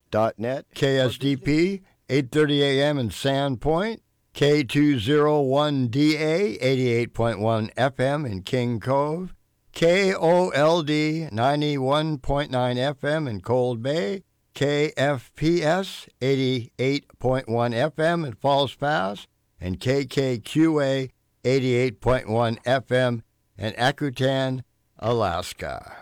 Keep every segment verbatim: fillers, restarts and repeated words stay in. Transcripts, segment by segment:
dot net, K S D P, eight thirty a.m. in Sandpoint, K two oh one D A, eighty-eight point one F M in King Cove, K O L D, ninety-one point nine F M in Cold Bay, K F P S, eighty-eight point one F M in Falls Pass, and K K Q A, eighty-eight point one F M in Akutan, Alaska.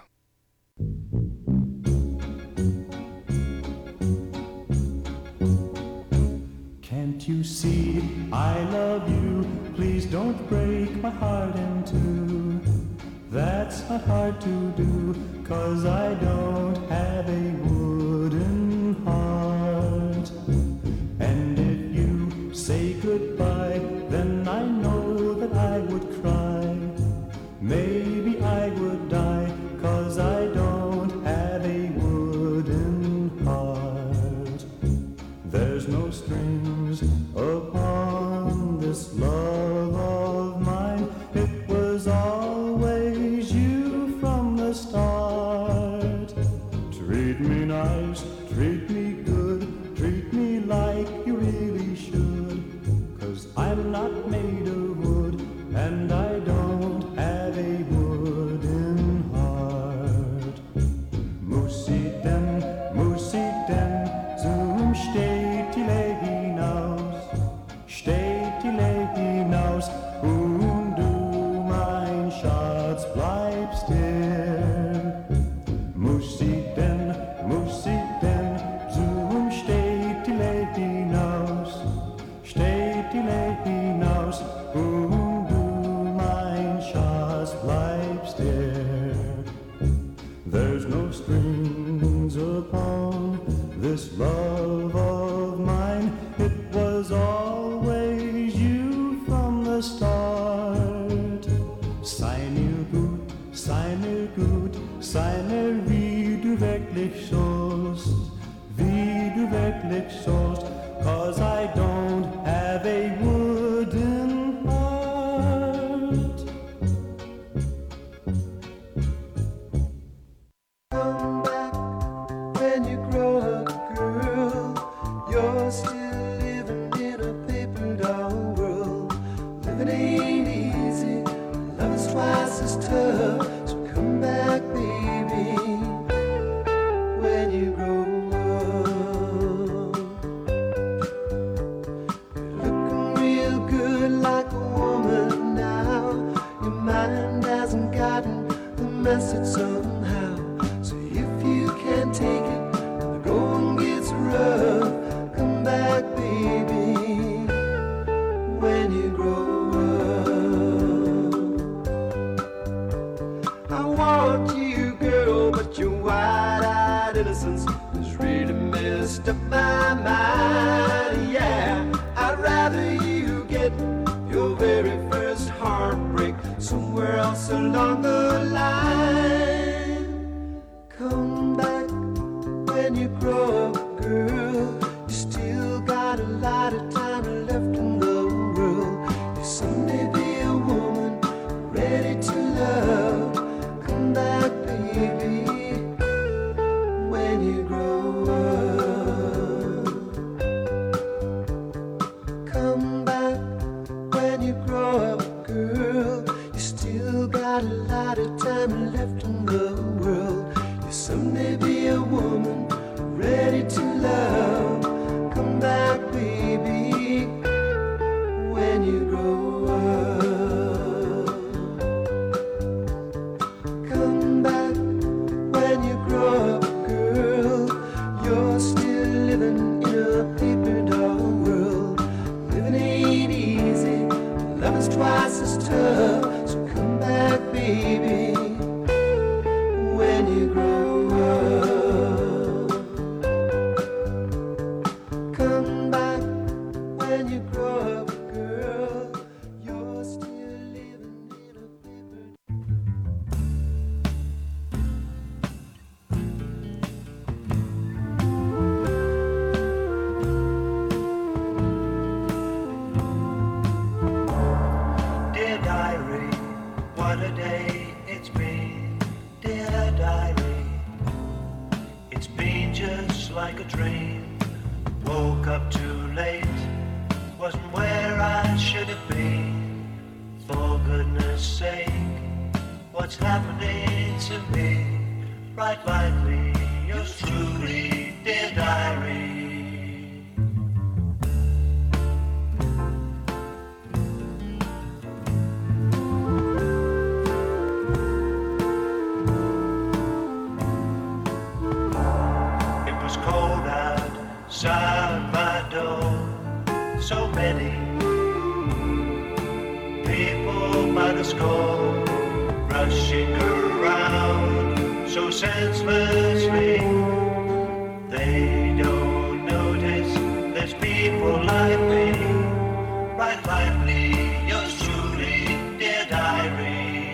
Can't you see I love you? Please don't break my heart in two. That's not hard to do, 'cause I don't have a wooden heart. And if you say goodbye, then I know that I would cry. Maybe I would die, 'cause I don't have a wooden heart. There's no strings upon this love of mine. It was always you from the start. Treat me nice, treat me good, treat me like you really should. 'Cause I'm not made of wood, and I don't have a wooden heart. Musi den, musi den, zum Städtile hinaus, Städtile hinaus, und du, mein Schatz, bleibst hier. Musi den, musi den, zum Städtile hinaus, Städtile hinaus, und du, mein Schatz, bleibst hier. There's no strings upon this love of mine. It was always you from the start. Sei mir gut, sei mir gut, sei mir wie du wirklich sollst, wie du wirklich sollst, 'cause I don't have a wooden heart. Come back when you grow up, girl. You're still living in a paper doll world. Living ain't easy, love is twice as tough. So come back, baby, when you grow up. You're looking real good like a woman now. Your mind hasn't gotten the message somehow. So if you can't take it, and the going gets rough, come back, baby, when you grow up. I want you, girl, but your wide-eyed innocence has really messed up my mind. Yeah, I'd rather you get your very first heartbreak somewhere else along the line. Come back when you grow up, girl. You still got a lot of time left in the world. You someday be a woman ready to love. Come back, baby, when you grow up. Come back when you grow up, girl. You still got a lot of time left in the world. You someday be a woman ready to love. Come back, baby, like a dream. Woke up too late, wasn't where I should have been. For goodness sake, what's happening to me? Write lightly, yours truly, dear diary. Outside my door, so many people by the score, rushing around so senselessly. They don't notice there's people like me. Write lightly, yours truly, dear diary.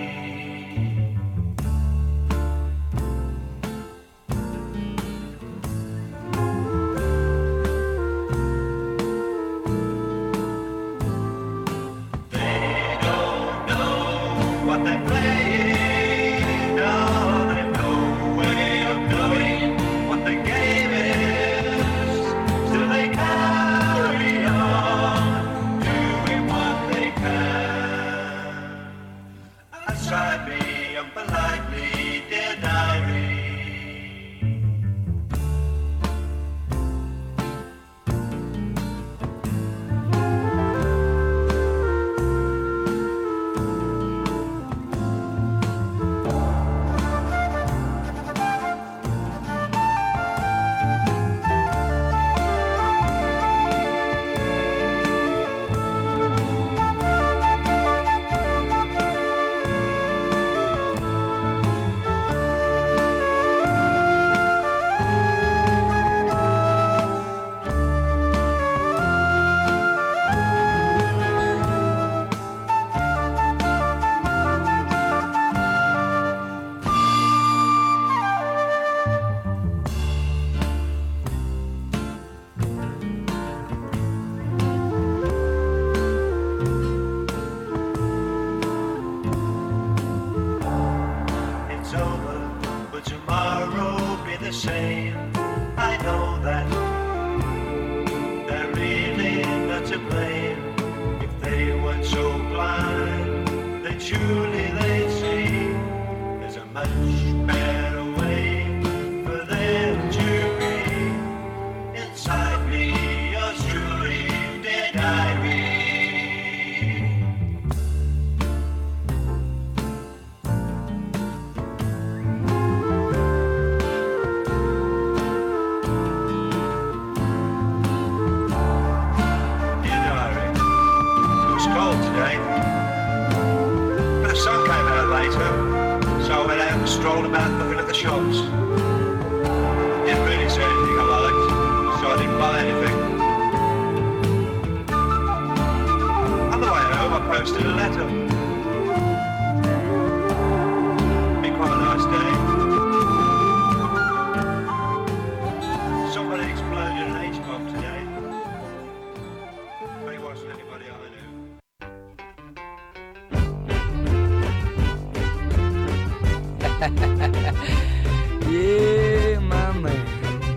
Yeah, my man.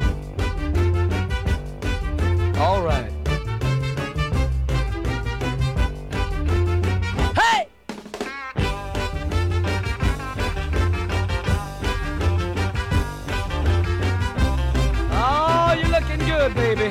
All right. Hey! Oh, you're looking good, baby.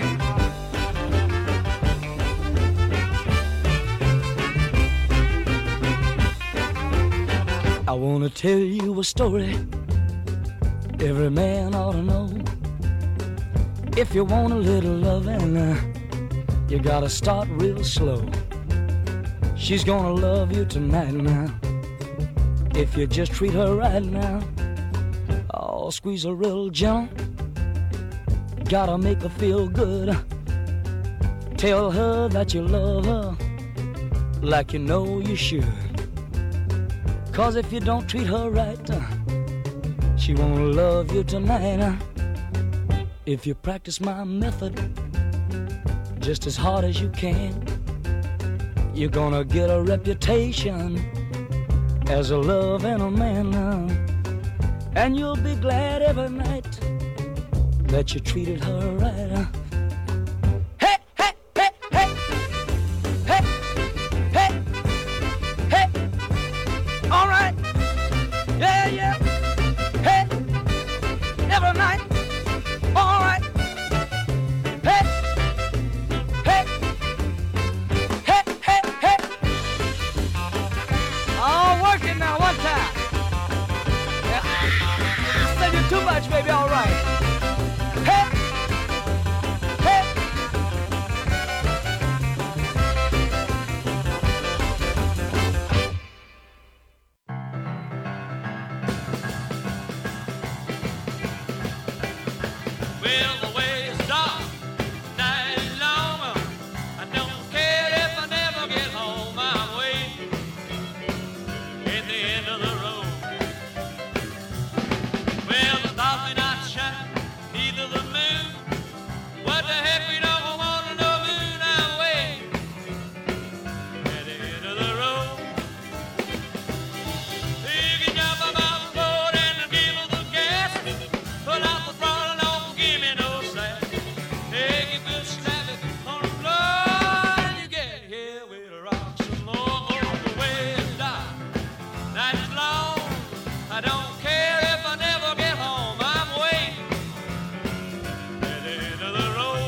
I wanna tell you a story every man ought to know. If you want a little loving, uh, you gotta start real slow. She's gonna love you tonight now, if you just treat her right now. Oh, squeeze her real gentle, gotta make her feel good. Tell her that you love her like you know you should. Cause if you don't treat her right, uh, she won't love you tonight. uh. If you practice my method just as hard as you can, you're gonna get a reputation as a love and a man. uh. And you'll be glad every night that you treated her right. Huh? Hey, hey, hey, hey, hey, hey, hey. All right, yeah, yeah. Hey, every night. All right. Hey, hey, hey, hey, hey. Oh, working now, one time. Yeah. I said you too much, baby. All right. Hey, hey. Well, the way it's dark, night is long. I don't care if I never get home. I'm waiting at the end of the road. Well, the stars may not shine, neither the moon. What the heck, we don't want to know moon. I'm waiting at the end of the road. You can jump on my board and give us the gas. Pull out the throttle and don't give me no slack. Take a good slap it on the floor and you get here with a rock some more. The way it's dark, night is long. I don't care if I never get home. I'm waiting at the end of the road.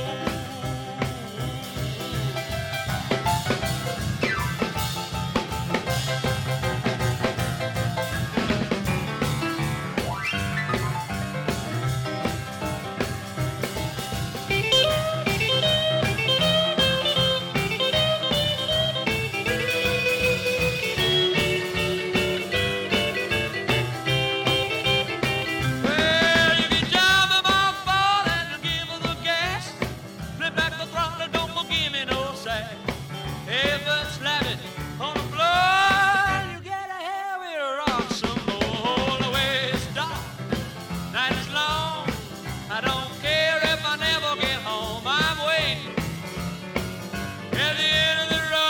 Well, you can jump on my board and give her the gas. Flip back the throttle, don't forgive me no sack. If I slap it on the floor, you get a heavy rock some more. The way it's dark, night is long. I don't care if I never get home. I'm waiting at the end of the road.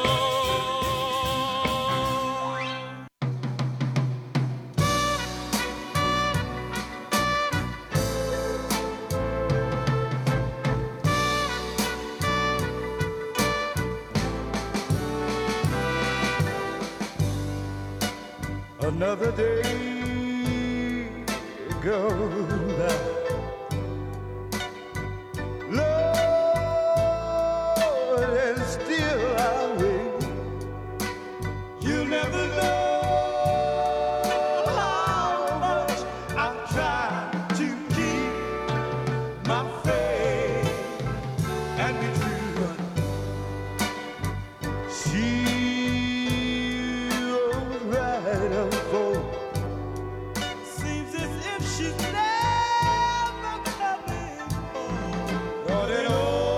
Another day goes by. Lord, and still I wait. You'll never know how much I've tried to keep my faith and be true. She was right up for. Seems as if she's never coming home. Lord, and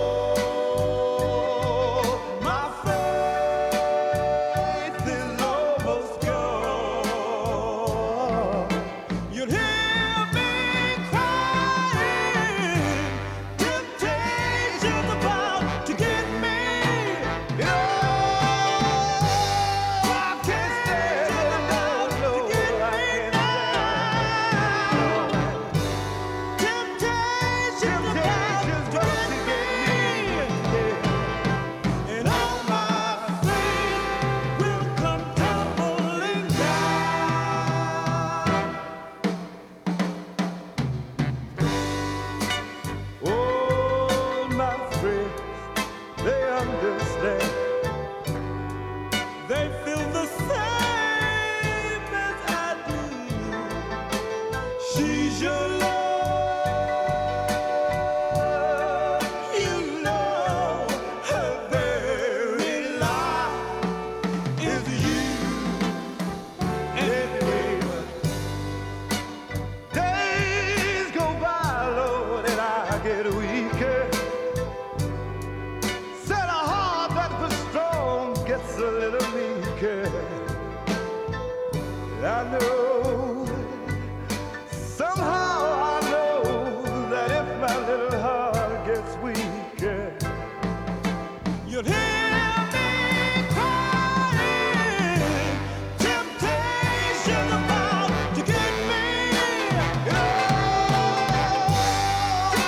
oh, my faith is almost gone. You'll hear me crying. Temptation's about to get me. Oh, I can't stand it now. No, I can't stand it. Temptation's about to get me. And all my faith will come tumbling down. Oh, my friends, they understand. They feel the same as I do. She's your love. You know her very life is you. Anyway, days go by, Lord, and I get weaker. Said a heart that was strong gets a little weaker. I know, somehow I know that if my little heart gets weaker, you'll hear me crying. Temptation's about to get me. Oh,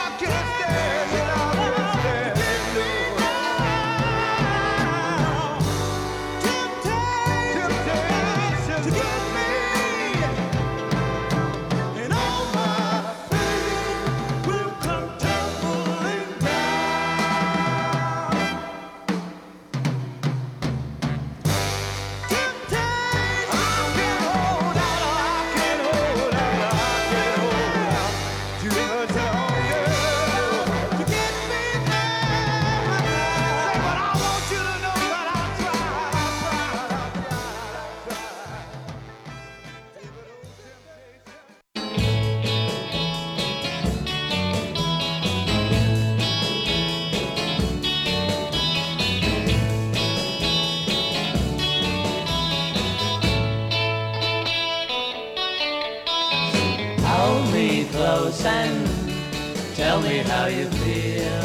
the sand. Tell me how you feel.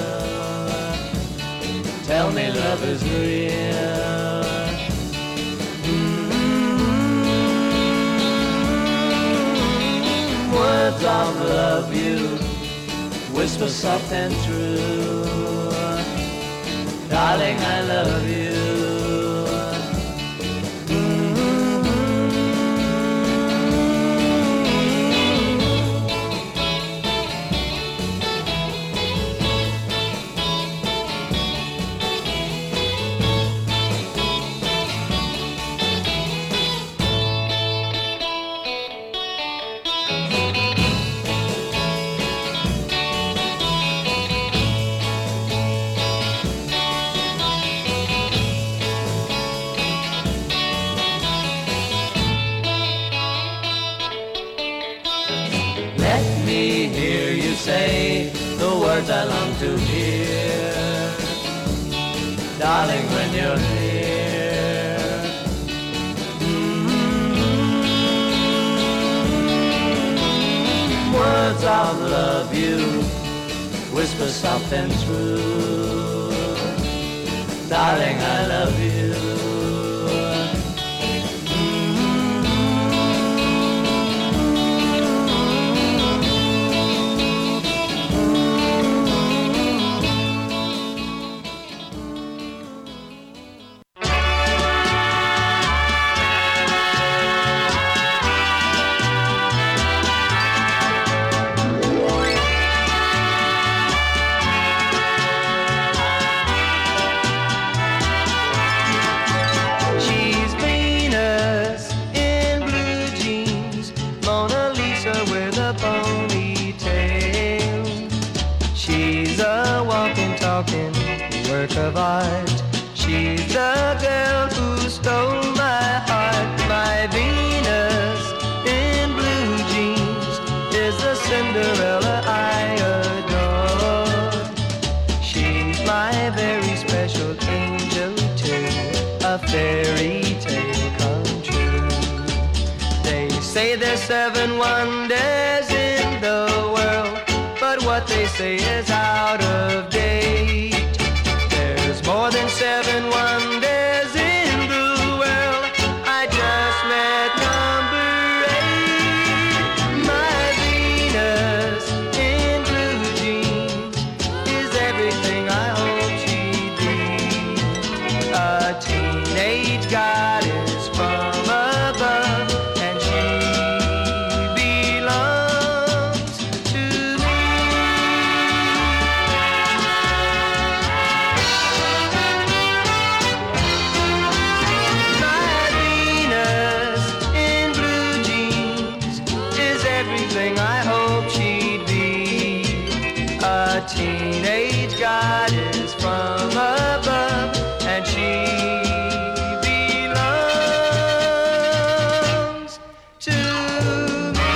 Tell me love is real. Mm-hmm. Words of love you whisper soft and true. Darling, I love you. Say the words I long to hear, darling, when you're here. Mm-hmm. Words of love you whisper soft and true, darling, I love you. Of art. She's the girl who stole my heart. My Venus in blue jeans is the Cinderella I adore. She's my very special angel too, a fairy tale come true. They say there's seven wonders in the world, but what they say is out of date. More than seven wonders in the world, I just met number eight. My Venus in blue jeans is everything I hope she'd be. A teenage goddess from above, and she belongs to me. Teenage goddess from above, and she belongs to me.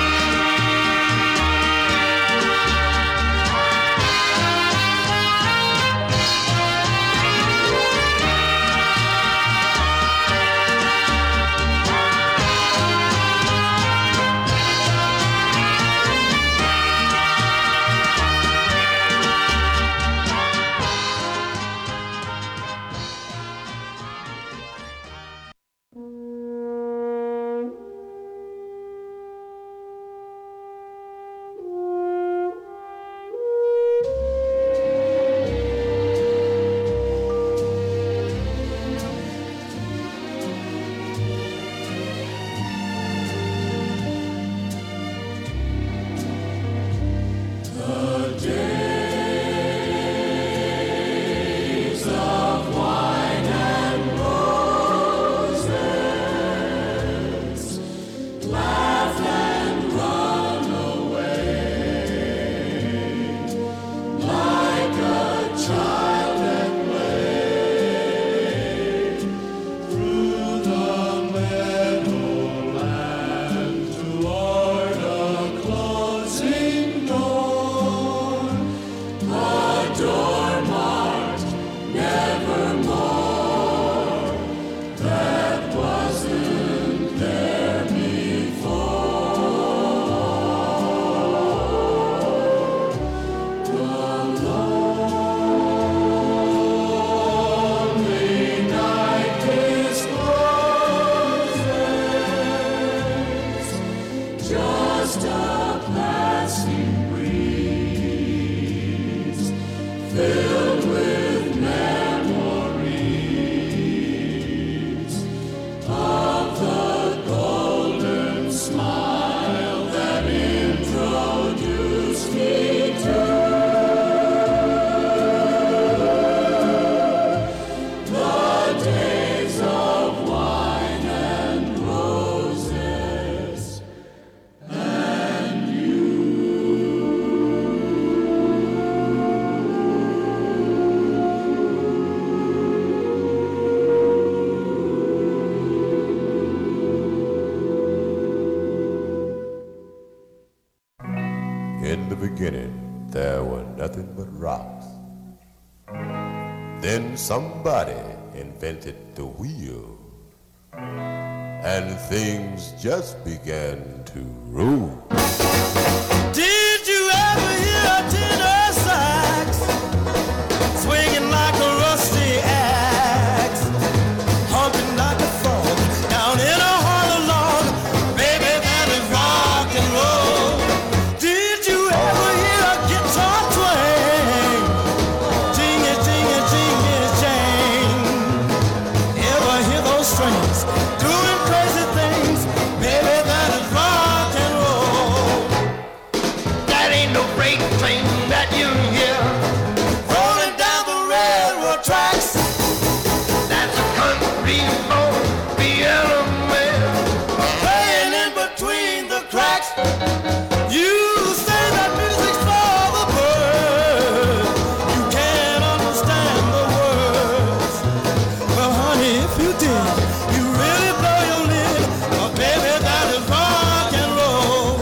Then somebody invented the wheel, and things just began to roll. Did you ever hear a tenor sax swinging like a rusty axe, humping like a frog down in a hollow log? Baby, that is rock and roll. Did you ever hear a guitar twang? Jingy, jingy, jingy, jang. Ever hear those strings doing crazy things? Baby, that is rock and roll. That ain't no freight train that you hear rolling down the railroad tracks. That's a country road, the element playing in between the cracks. You say that music's for the birds, you can't understand the words. Well, honey, if you did, you really blow your lid. But baby, that is rock and roll.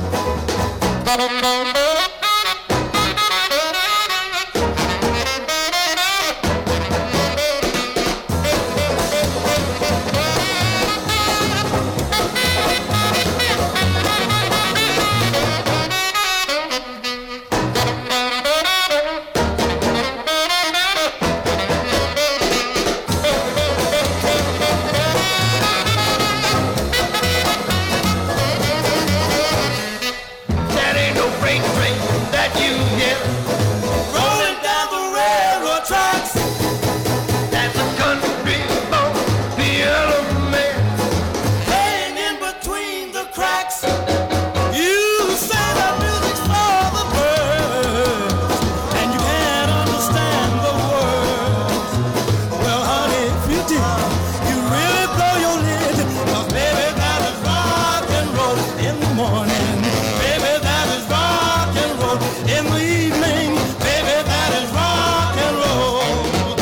That ain't no freight train that you hear rolling down the railroad tracks. That's a country road, the element playing in between the cracks. You say that music's for the birds, and you can't understand the words. Well, honey, if you did, you really blow your lid. 'Cause baby, that is rock and roll in the morning. Baby, that is rock and roll in the evening. Baby, that is rock and roll.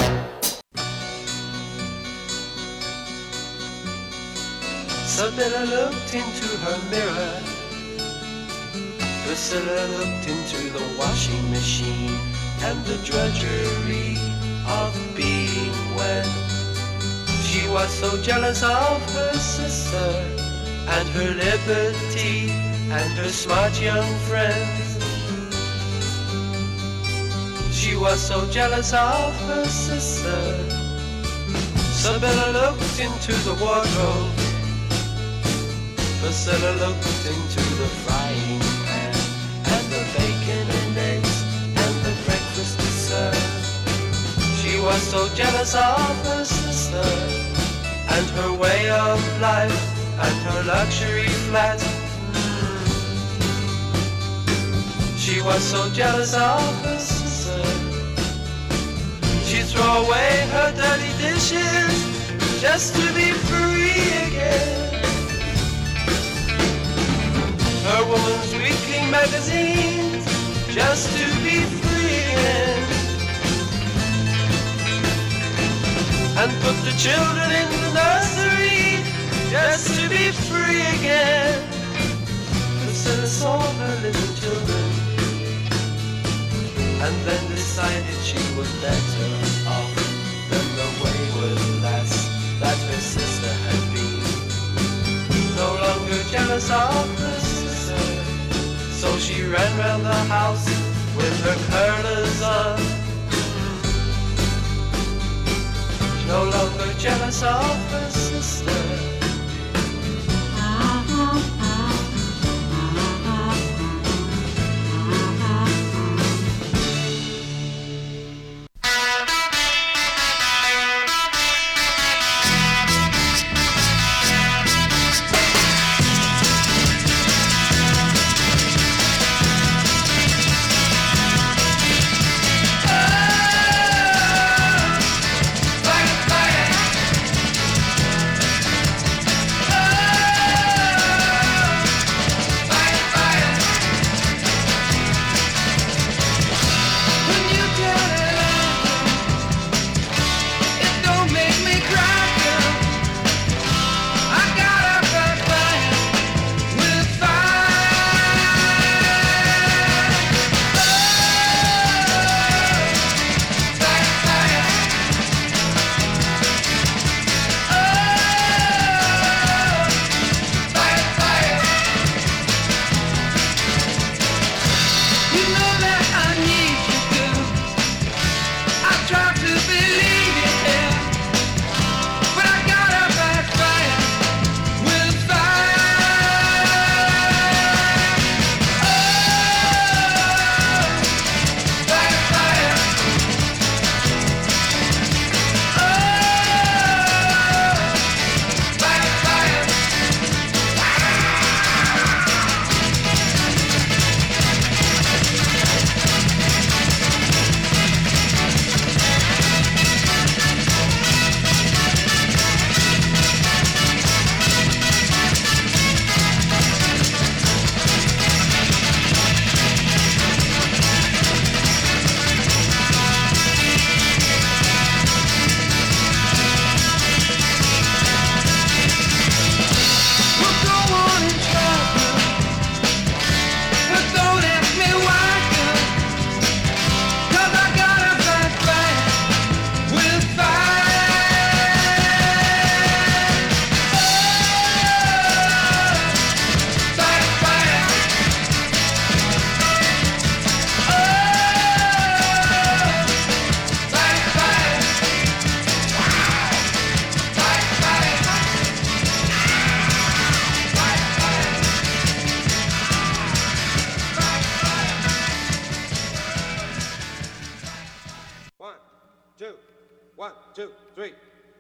Isabella looked into her mirror. Priscilla looked into the washing machine and the drudgery of being wed. She was so jealous of her sister and her liberty and her smart young friends. She was so jealous of her sister. Isabella looked into the wardrobe. Priscilla looked into the frying pan and the bacon and eggs and the breakfast dessert. She was so jealous of her sister and her way of life and her luxury flat. She was so jealous of her sister. She'd throw away her dirty dishes just to be free again. Her woman's weekly magazines just to be free again. And put the children in the nursery just to be free again. Priscilla saw her little children and then decided she was better off than the wayward lass that her sister had been. No longer jealous of her sister, so she ran round the house with her curlers on. No longer jealous of her sister. two, one, two, three.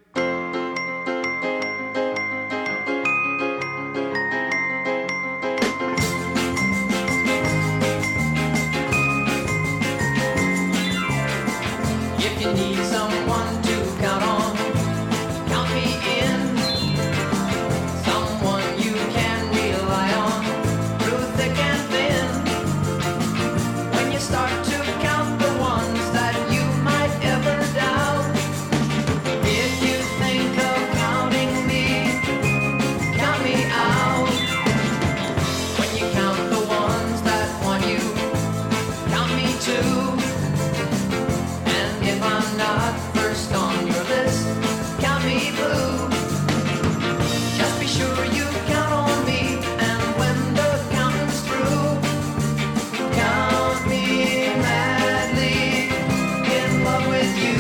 If you need someone to count on, count me in. Someone you can rely on through thick and thin. When you start to count the ones that you might ever doubt, if you think of counting me, count me out. When you count the ones that want you, count me too. If I'm not first on your list, count me blue. Just be sure you count on me, and when the counting's through, count me madly in love with you.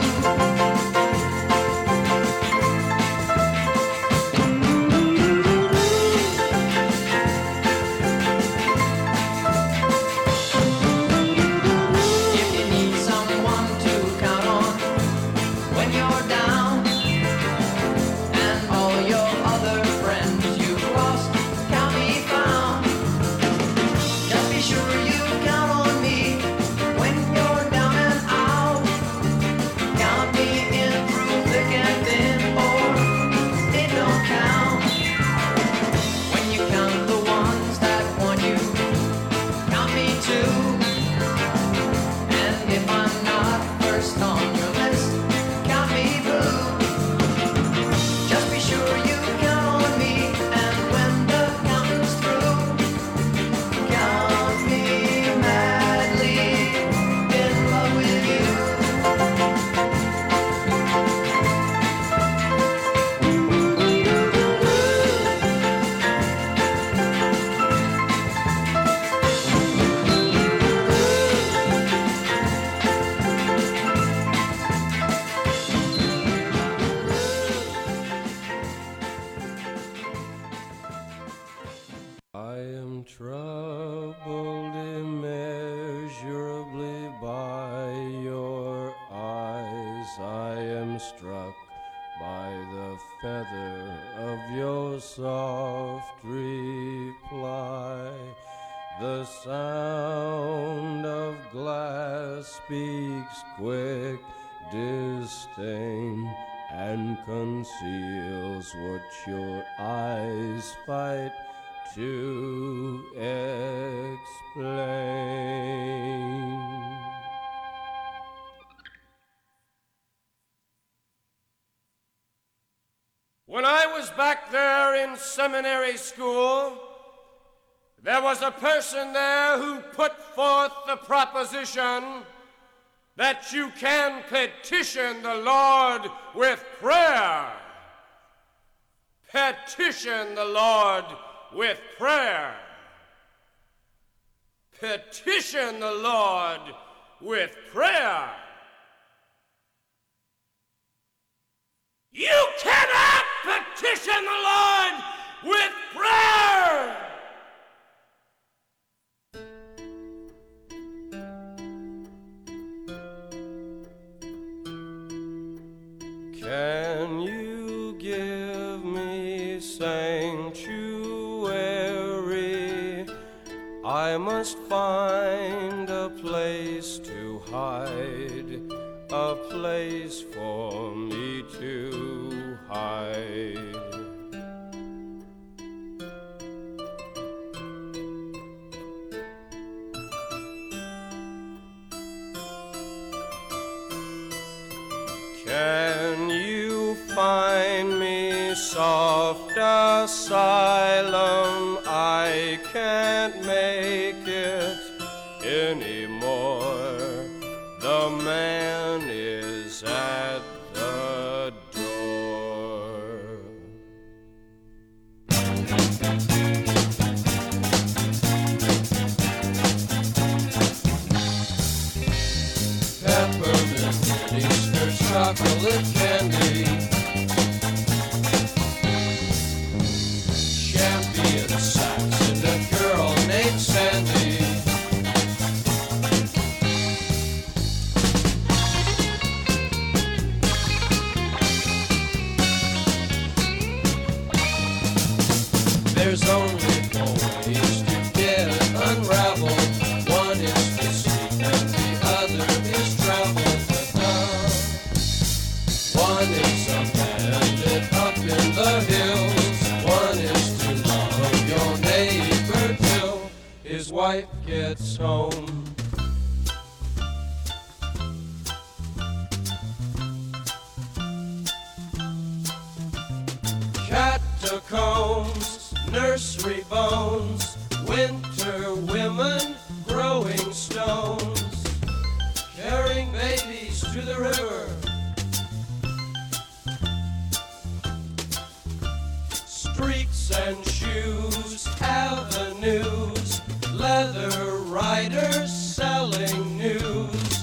If you need someone to count on when you're down, and all your other friends you've lost can't be found, just be sure you count on me when you're down and out. Count me in through thick and thin, or it don't count. When you count the ones that want you, count me too. And if I'm not first on your list, count me blue. Just be sure you count on me, and when the counting's through, count me madly in love with you. I am troubled immeasurably by your eyes. I am struck by the feather of your soft reply. The sound of glass speaks quick disdain and conceals what your eyes fight to explain. When I was back there in seminary school, there was a person there who put forth the proposition that you can petition the Lord with prayer. Petition the Lord with prayer. Petition the Lord with prayer. You cannot petition the Lord with prayer. Can you give me sanctuary? I must find a place to hide, a place for me to hide. Can you find me soft asylum? I can't make it anymore. The man is at the door. Peppermint miniskirts, chocolate candy, champion sax and a girl named Sandy. There's only four ways to get unraveled. One is to sleep and the other is travel. One is a bandit up in the hills. One is to love your neighbor till his wife gets home. Catacombs, nursery bones, winter women growing stones, carrying babies to the river. Streets and shoes, avenues, leather riders selling news.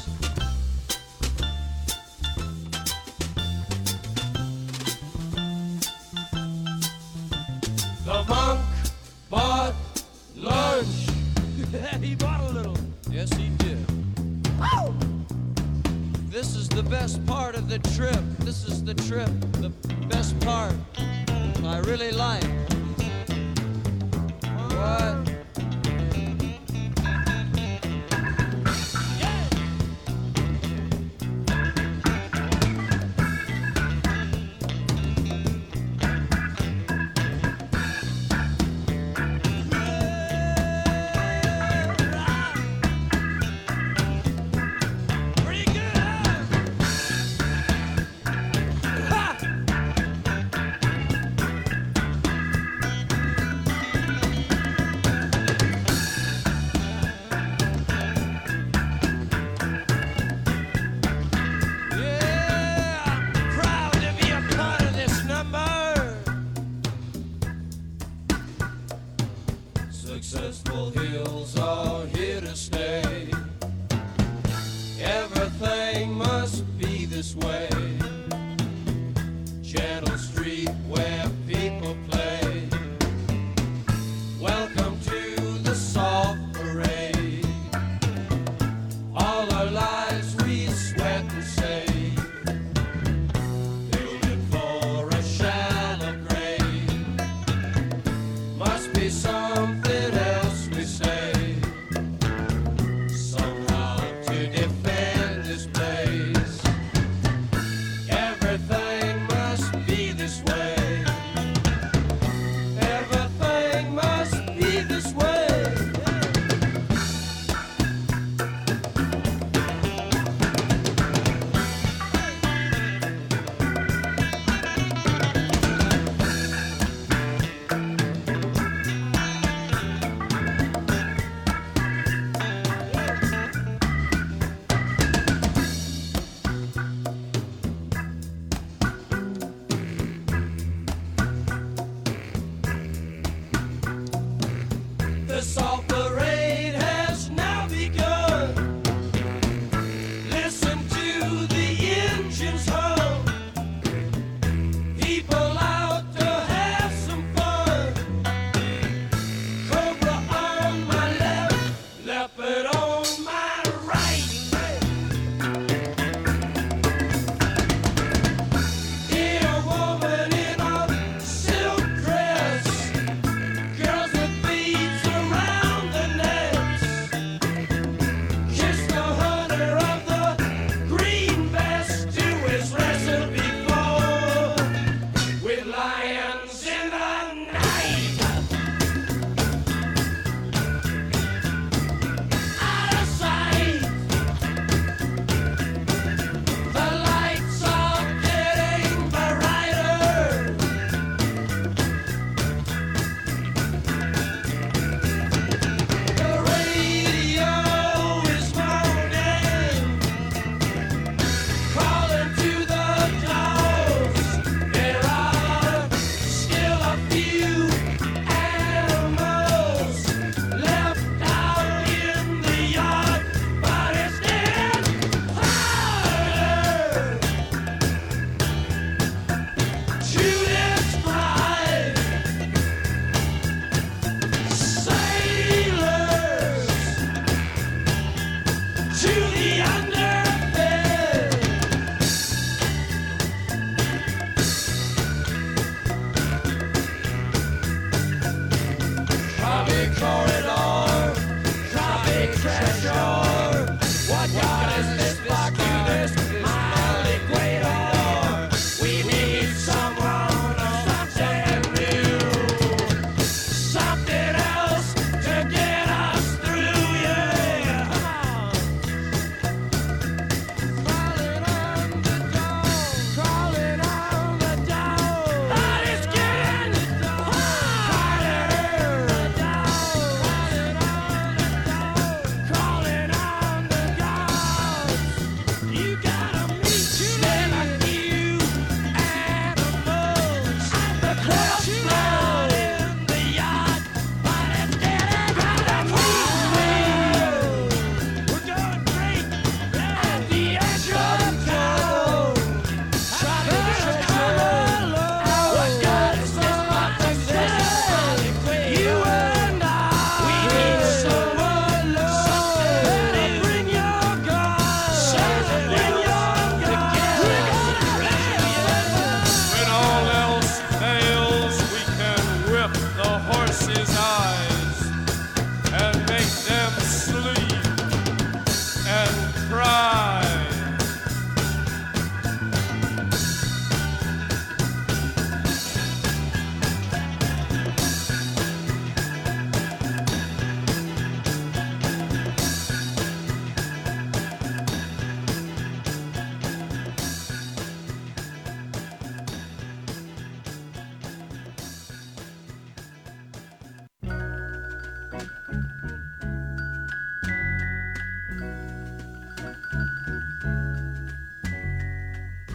The monk bought lunch. He bought a little. Yes, he did. Oh! This is the best part of the trip. This is the trip, the best part. I really like. What? Successful hills are here to stay. Everything must be this way. Channel Street where people play. Welcome to the soft parade. All our lives we sweat and save. Build it for a shallow grave. Must be something else we say. Somehow to defend this place.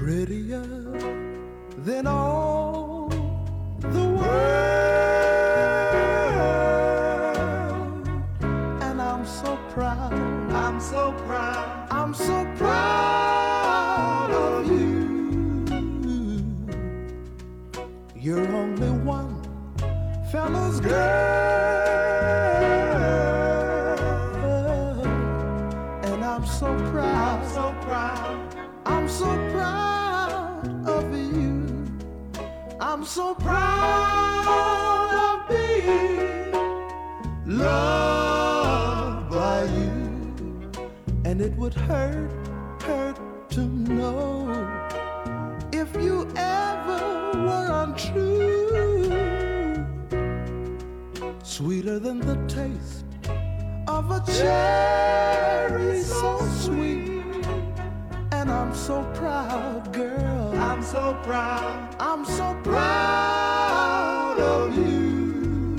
prettier than all the world. And I'm so proud, I'm so proud, I'm so proud of you. You're only one fella's girl, and I'm so proud, so proud, I'm so proud of you. I'm so proud of being loved by you, and it would hurt, hurt to know if you ever were untrue. Sweeter than the taste of a cherry, so sweet. And I'm so proud, girl, I'm so proud, I'm so proud of you.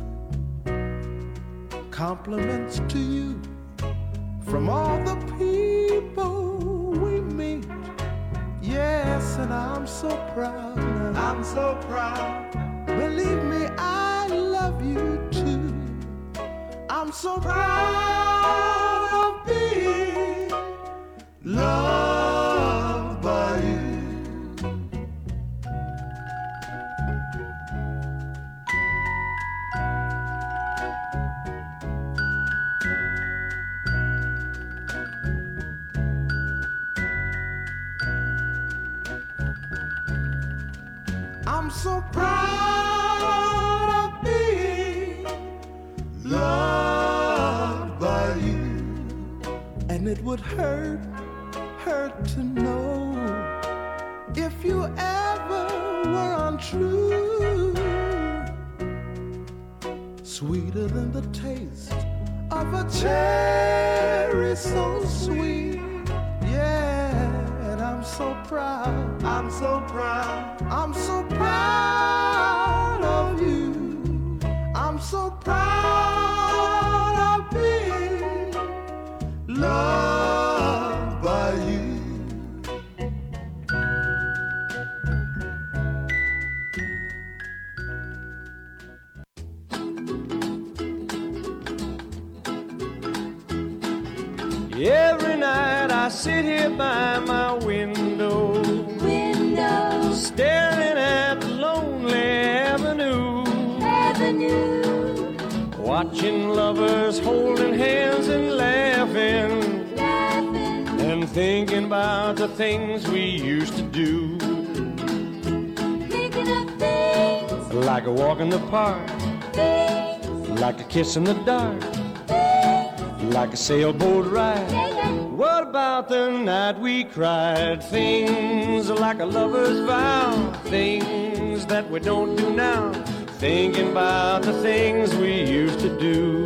Compliments to you from all the people we meet. Yes, and I'm so proud, I'm so proud. Believe me, I love you too. I'm so proud of being loved by you. I'm so proud of being loved by you, and it would hurt, hurt to know if you ever were untrue. Sweeter than the taste of a cherry, so sweet. Yeah, and I'm so proud, I'm so proud, I'm so proud of you. I'm so proud of being loved by you. Every night I sit here by my window, window, staring at the lonely avenue, avenue, watching lovers holding hands and laughing, laughing, and thinking about the things we used to do. Thinking of things, like a walk in the park, things, like a kiss in the dark, things, like a sailboat ride. yeah, yeah. What about the night we cried? Things like a lover's vow, things that we don't do now. Thinking about the things we used to do.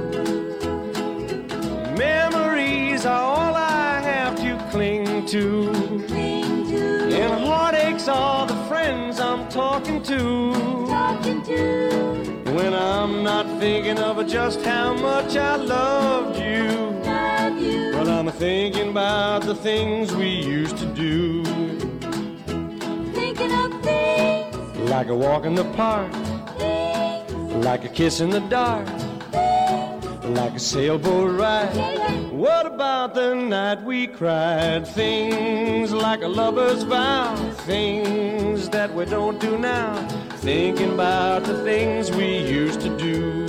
Memories are all I have to cling to, Cling to, and heartaches are the friends I'm talking to. talking to, When I'm not thinking of just how much I loved you, love you, but I'm thinking about the things we used to do. thinking of things, Like a walk in the park, things, like a kiss in the dark, things, like a sailboat ride. yeah, yeah. What about the night we cried? Things like a lover's vow, things that we don't do now. Thinking about the things we used to do.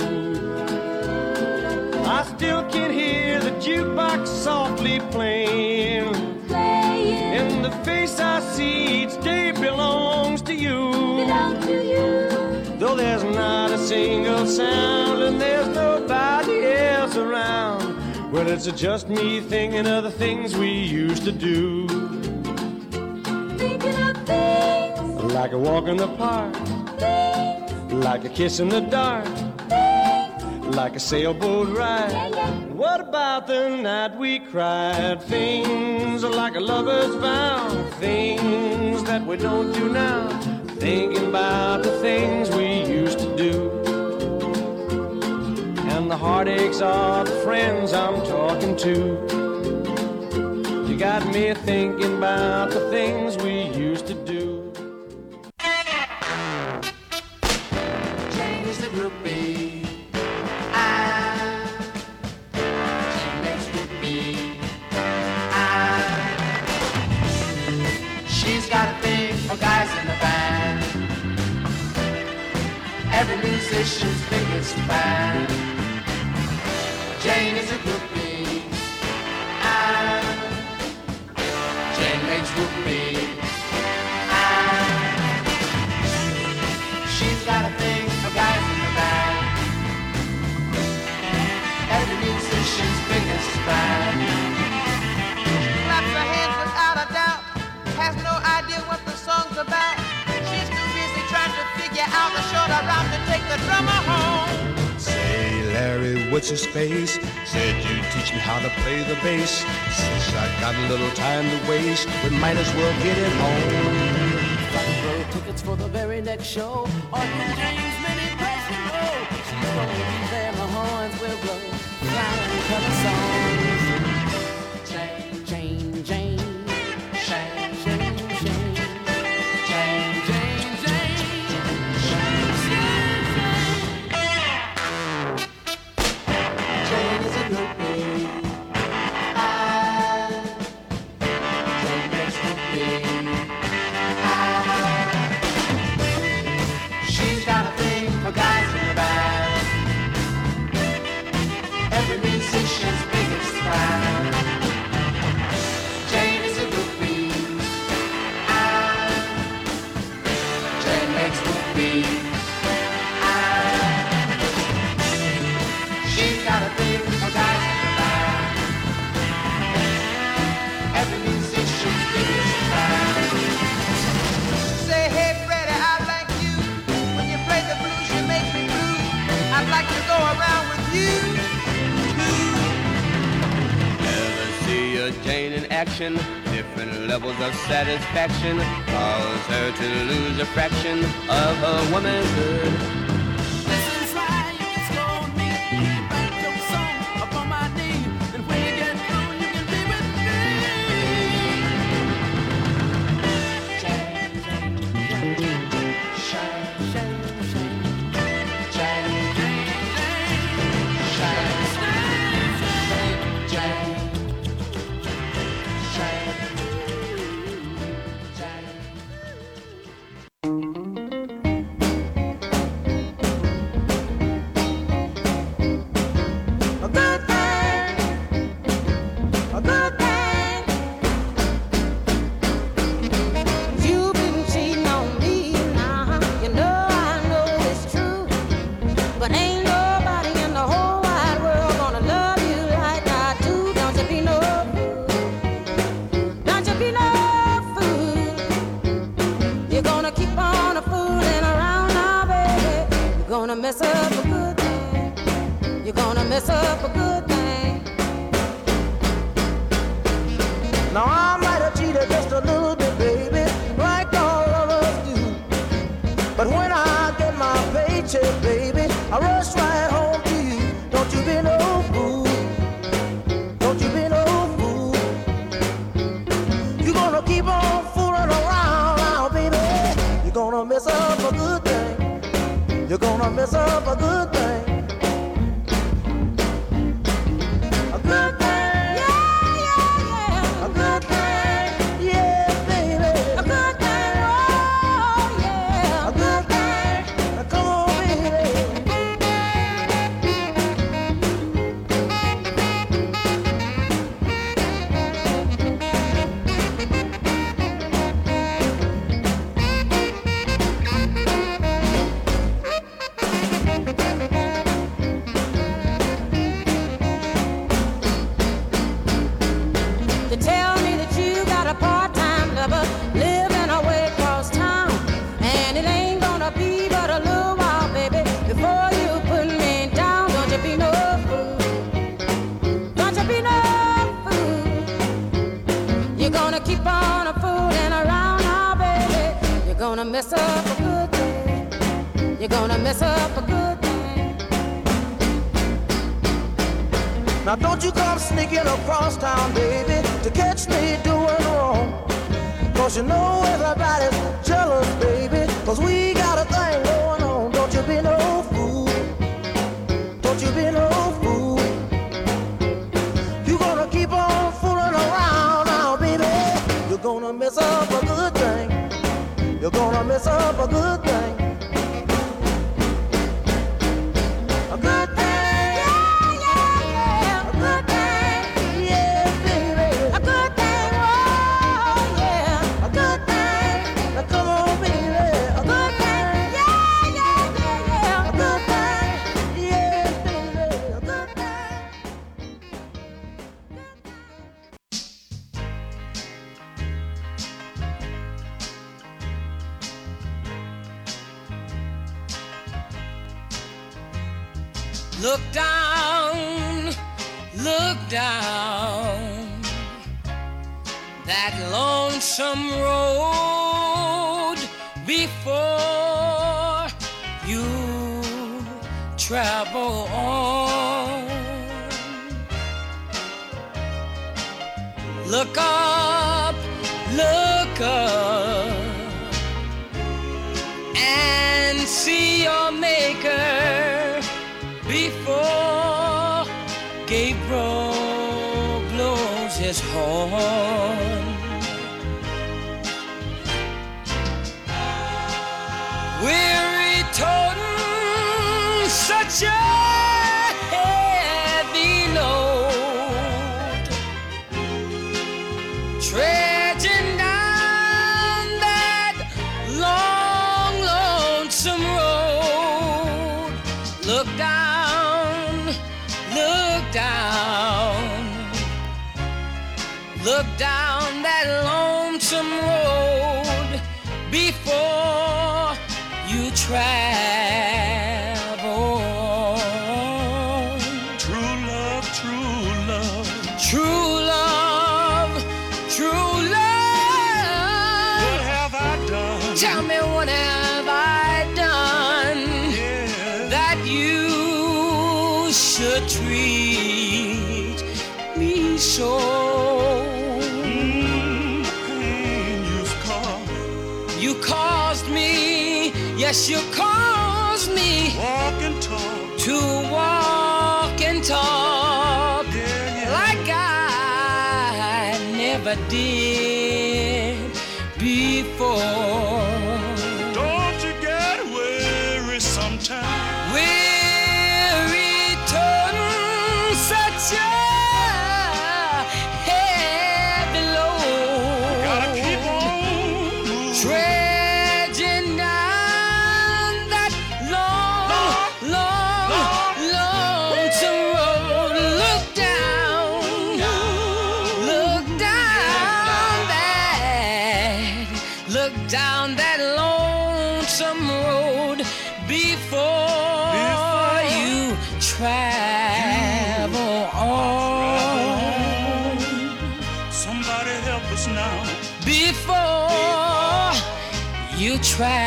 I still can hear the jukebox softly playing, Playing, and the face I see each day belongs to you. belong to you, Though there's not a single sound and there's nobody else around, well, it's just me thinking of the things we used to do. thinking of things, Like a walk in the park, things, like a kiss in the dark, things, like a sailboat ride. yeah, yeah. What about the night we cried? Things like a lover's vow, things that we don't do now. Thinking about the things we used to do. And the heartaches are the friends I'm talking to. You got me thinking about the things we used to do. Jane is a groupie. I, Jane makes groupie. I, she's got a thing for guys in the band. Every musician's biggest fan. Jane is a groupie. I, Jane makes groupie. I, she's got a thing for guys in the band. Every musician's biggest fan. Claps her hands without a doubt. Has no idea what the song's about. She's too busy trying to figure out the short around to take the drummer home. Say, Larry, what's your space? Said you teach me how to play the bass. Since I got a little time to waste, we might as well get it home. Front row tickets for the very next show. On James many press and roll. She's gonna be there, the horns will blow. Flying color songs. Jane, Jane, Jane. Jane, Jane, Jane. Jane, Jane, Jane. Jane is a groupie. I, Jane makes groupie. I, she's got a thing for guys in the band. Every musician's biggest fan. Jane is a groupie. I, Jane makes groupie. I, she's got a thing for guys in the band. Every musician's biggest fan. Say, hey, Freddie, I like you. When you play the blues, you make me blue. I'd like to go around with you. Never see a Jane in action. Different levels of satisfaction cause her to lose a fraction of her womanhood. Listen, Sly, you can score me. Back your song up on my knee. And when you get through, you can be with me. Jane, Jane, Shine, Shame, shame, Jane, Shine, Jane, Jane. A good thing, a good thing. You've been cheating on me now. You know I know it's true. But ain't nobody in the whole wide world gonna love you like I do. Don't you be no fool. Don't you be no fool. You're gonna keep on a fooling around now, baby. You're gonna mess up a good thing. You're gonna mess up a good thing. Now I might have cheated just a little bit, baby, like all of us do. But when I get my paycheck, baby, I rush right home to you. Don't you be no fool. Don't you be no fool. You're gonna keep on fooling around now, baby. You're gonna mess up a good thing. You're gonna mess up a good thing. A good thing. Yeah, yeah, yeah. A good thing. Yeah, baby. A good thing. Oh, yeah. A good thing. Now come on, baby. To tell me that you got a part-time lover living away across town, and it ain't gonna be but a little while, baby, before you put me down. Don't you be no fool. Don't you be no fool. You're gonna keep on a fooling around now, baby. You're gonna mess up a good thing. You're gonna mess up a good thing. Now don't you come sneaking across town, baby, to catch me doing wrong. Cause you know everybody's jealous, baby, cause we got a thing going on. Don't you be no fool, don't you be no fool. You gonna keep on fooling around now, baby. You're gonna mess up a good thing. You're gonna mess up a good thing. A good thing, yeah, yeah, yeah. A good thing, yeah, baby. A good thing, oh, yeah. A good thing, now come on, baby. A good thing, yeah, yeah, yeah, yeah. A good thing, yeah, baby. A good thing. Look down, look down that lonesome road before you travel on. Look up, look up and see your maker before Gabriel blows his horn. Weary toting such a heavy load, trudging down that long, lonesome road. Look down, look down, look down that lonesome road before you travel on. True love, true love. True love, true love. What have I done? Tell me, what have I done that you should treat me so? Mm, pain you've caused. You caused me, yes, you caused me Walk and talk. to walk and talk Yeah, yeah. like I never did before. Don't you get weary sometime? Weary turning such a heavy load. Gotta keep on moving. Trudging down that long, long, lonesome road. Look down, look down that, look down that lonesome road before you travel on. Somebody help us now. Before you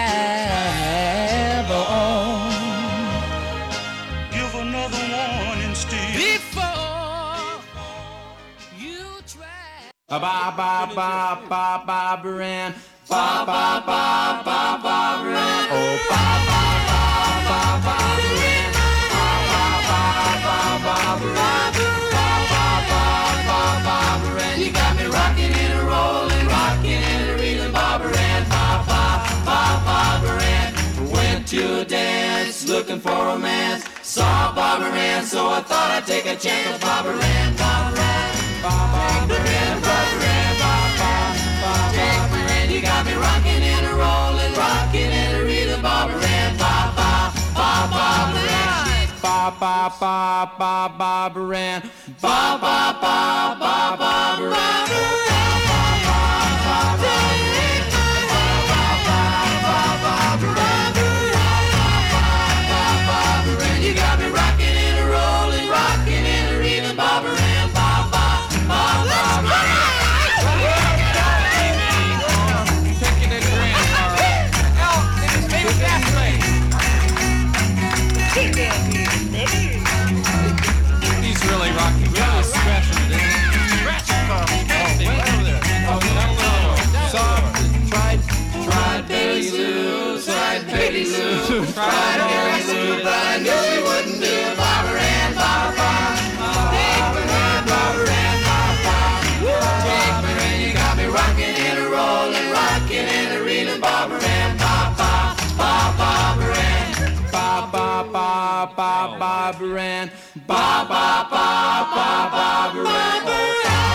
travel on. Give another warning, Steve. Before you travel. Ba ba ba ba ba Barbara Ann. Ba ba ba ba Barbara Ann. Oh ba ba ba ba Barbara Ann. Ba ba ba ba Barbara Ann. Ba ba ba ba Barbara Ann. You got me rocking and a rolling, rocking and a reeling, Barbara Ann. Ba ba ba Barbara Ann. Went to a dance looking for romance. Saw Barbara Ann, so I thought I'd take a chance with Barbara Ann. Barbara Ann. Barbara Ann. Barbara Ann. Barbara Ann, you got me rocking and a rolling, rocking and a reeling, Barbara Ann. Ba ba ba Barbara Ann. Ba ba ba ba Barbara Ann. Ba ba ba ba Barbara Ann. You got me rocking and a rolling, rocking and a reeling, Barbara Ann. Ba ba ba Barbara Ann. He's really rocking. Really scratching it, isn't he? Scratching. Oh. Barbara Ann. Ba ba ba ba Barbara Ann.